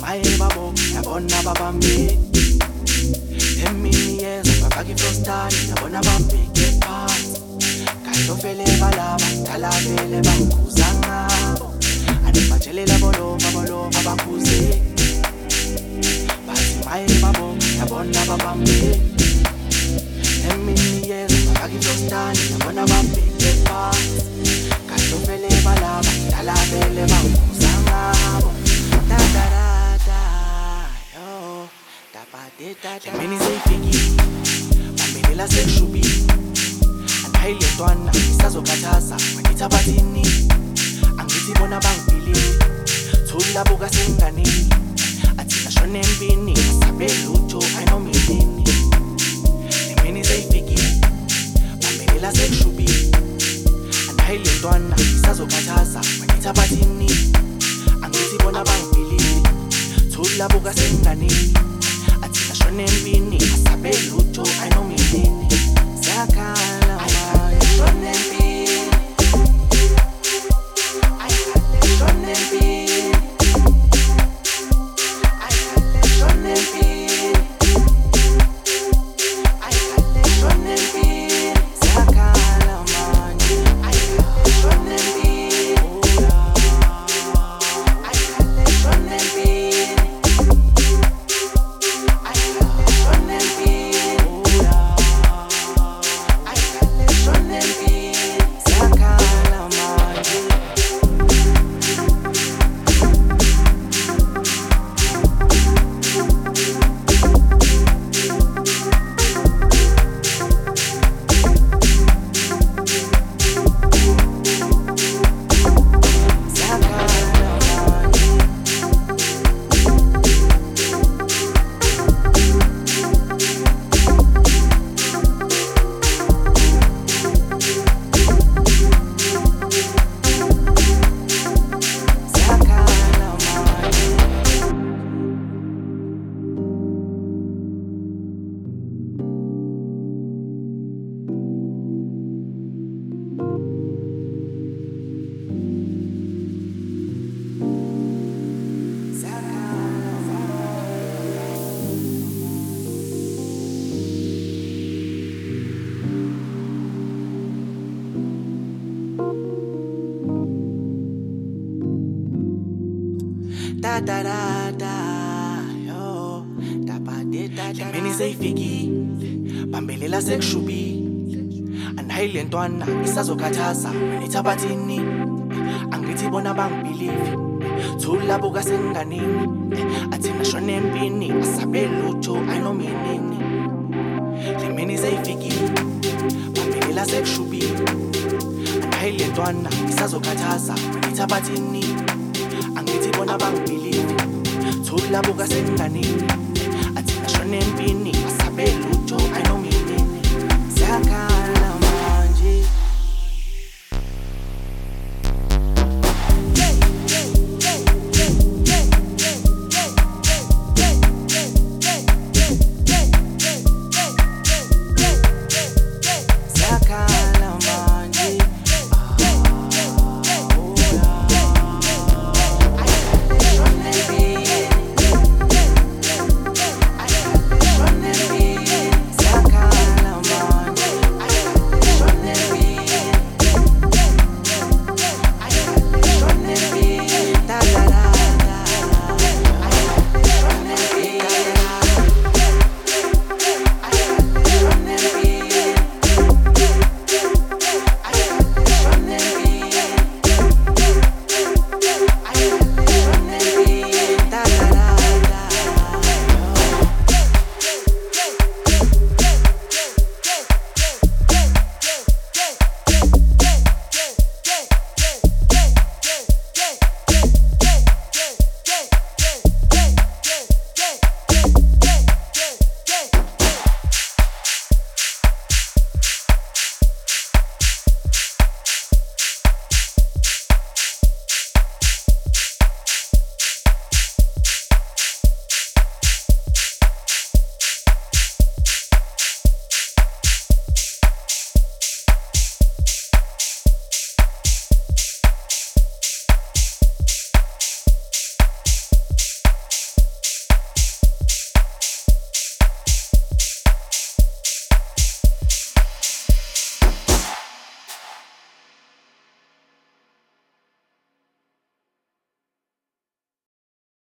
maye babo yabona babambe emini yezo bafaka ifrostani yabona bambeke phansi kanti ofele balaba dala vele banguza ngabo anibatshelela bolova bakhuze bathi maye babo yabona babambe emini yezo bafaka ifrostani yabona bambeke phansi kanti ofele balaba dala vele banguza ngabo Lemini seyifiki bambelela sekushubi andayile ntwana isazokhathaza mangithi abathini angithi bona bangibhilile thula buka senganini athina shone empini asabe lutho ayinominini lemini seyifiki bambelela sekushubi andayile ntwana isazokhathaza mangithi abathini angithi bona bangibhilile thula buka senganini Shone empini asabe lutho ayinominini sakhala maye shone empini ayikale shone empini ayikale shone empini ayikale shone empini sakhala maye ayikale shone empini ayikale shone empini Lemini seyifiki bambelela sekushubi andayile ntwana isazokhathaza mangithi abathini angithi bona bangibhilive thula buka senganini athina shone empini asabe lutho ayinominini lemini seyifiki bambelela sekushubi andayile ntwana isazokhathaza mangithi abathini angithi bona bangibhilive thula buka senganini athina shone empini asabe lutho ayinominini sakhala